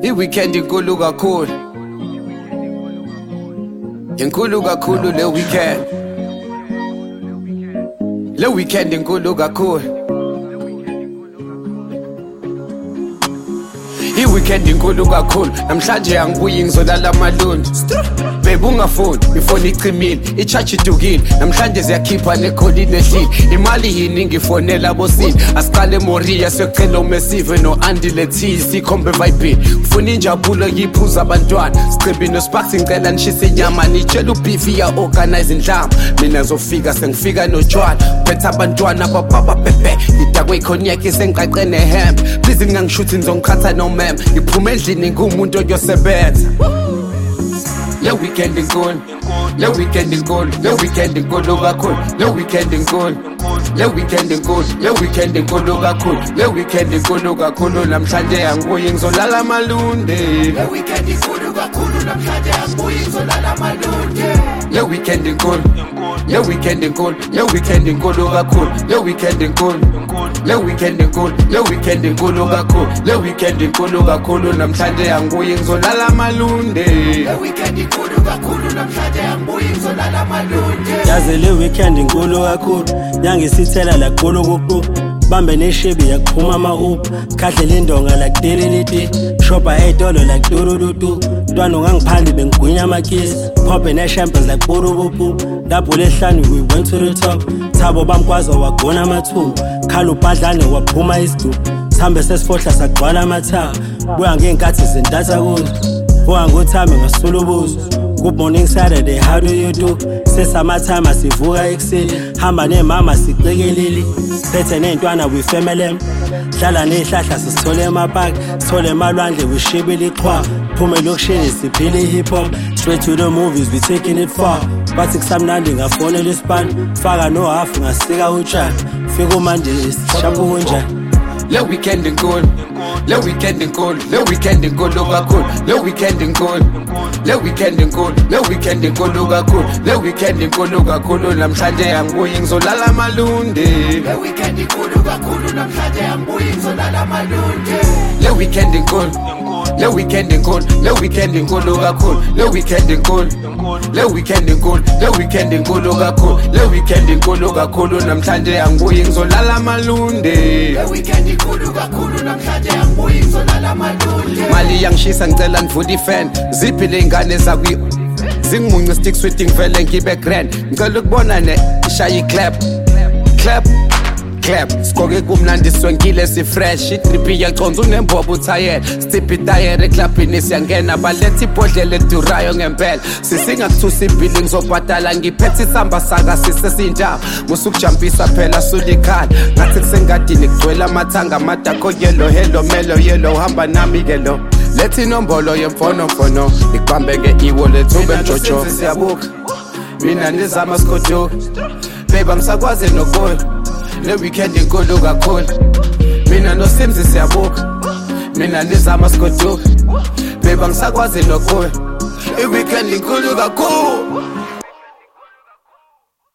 I-weekend inkulu kakhulu, inkulu kakhulu le weekend. Le weekend inkulu kakhulu. I-weekend inkulu kakhulu. Namhlanje angibuyi ngizolala amalundi. Babe ungafoni, ifoni icimile, i-charge idukile. Namhlanje ziyakhipha nekholini ehlile. Imali yini ngifonela bosini. Asiqale Moria siyocela uMesive no-Andy Lethisi ikhombe vibini. Ufuna injabulo yiphuza abantwana. Sichibi no-Sparks ngicela nishise inyama. Nitshela uBeefy ya-organize indlama. Mina zofika sengifika notshwala. Phethe abantwana abababa pepe. Ngidakwe ikhonyaki sengiqaqe nehembe. Please ningangishuthe ngizongikhatha no-mem. Ngiphume endlini ngumuntu oyosebenza. Le weekend inkulu, le weekend inkulu, le weekend inkulu kakhulu, le weekend inkulu, le weekend inkulu, le weekend inkulu kakhulu, le weekend inkulu kakhulu. Namhlanje angibuyi ngizolala amalundi. Le weekend inkulu kakhulu, namhlanje angibuyi ngizolala amalundi. Le weekend inkulu, le weekend inkulu, le weekend inkulu kakhulu, le weekend inkulu, le weekend inkulu, le weekend inkulu kakhulu, le weekend inkulu kakhulu. Namhlanje angibuyi ngizolala amalundi. Le weekend inkulu kakhulu, namhlanje angibuyi ngizolala amalundi. Yazi le weekend inkulu kakhulu, yangisithela la gulu kuku. Bambe neshibi yakuphuma ama-up, khadlela indonga like dililiti. Shopper $8 like durududu. Ntwana ungangiphandi bengigwinya amakisi. Popping ne-champers like burubupu. Dabhule ehlanu we went to the top. Thabo bamkwazi wagona amathumbu. Khala ubhadlane waphuma isidubu. Sihambe sesifohla sagcwala amathawa. Buya ngey'nkathi zintatha kuzo. Buya ngothame ngasula ubuzo. Good morning Saturday, how do you do? Sesamathama sivuka ekuseni. Hamba nemama sicekelile. Phethe ney'ntwana we family. Hlala ney'hlahla sisithole emapaki. Sithole emalwandle we shibile iqhwa. Phume elokishini siphile i-hip hop. Straight to the movies, we taking it far. Bathi kusamnandi ngafonela isipani. Faka no half ngasika utshani. Fika umanje sishapha kunjani. Le weekend inkulu, le weekend inkulu, le weekend inkulu kakhulu, le weekend inkulu, le weekend inkulu, le weekend inkulu kakhulu, le weekend inkulu kakhulu. Namhlanje angibuyi ngizolala amalundi. Le weekend inkulu kakhulu, namhlanje angibuyi ngizolala amalundi. Le weekend inkulu, le weekend inkulu, le weekend inkulu kakhulu, le weekend inkulu, le weekend inkulu, le weekend inkulu kakhulu, le weekend inkulu kakhulu. Namhlanje angibuyi ngizolala amalundi. Le weekend inkulu kakhulu, namhlanje angibuyi ngizolala amalundi. Mali yangishisa ngicela nivule ifan. Ziphi le ngane zakwi zingimunye stick sweet ngivele ngibe grand. Ngicela ukubona ne ishaya clap clap clap. Skoke kumnandi swengile si fresh. Itripi yaconza unembobo uthayela. Stiphi tayere eclubini siyangena. Baletha ibhodlela edurayo ngempela. Sisinga kuthusa ibhili ngizobhadala. Ngiphethe isamba saka sisesinjaba. Musukujampisa phela sulikhala. Ngathi kusengadini kugcwele amathanga amadakho yellow. Hello melo yellow hamba nami ke lo. Lethi inombolo yemfonomfono. Ikubambe nge-e-wallet ube mjojo. Siyabuka mina nizama sikoduka. Babe angisakwazi nokubuya. Le weekend inkulu kakhulu. Mina noSimzi siyabuka. Mina nizama sikoduka. Babe angisakwazi nokubuya. I-weekend inkulu kakhulu.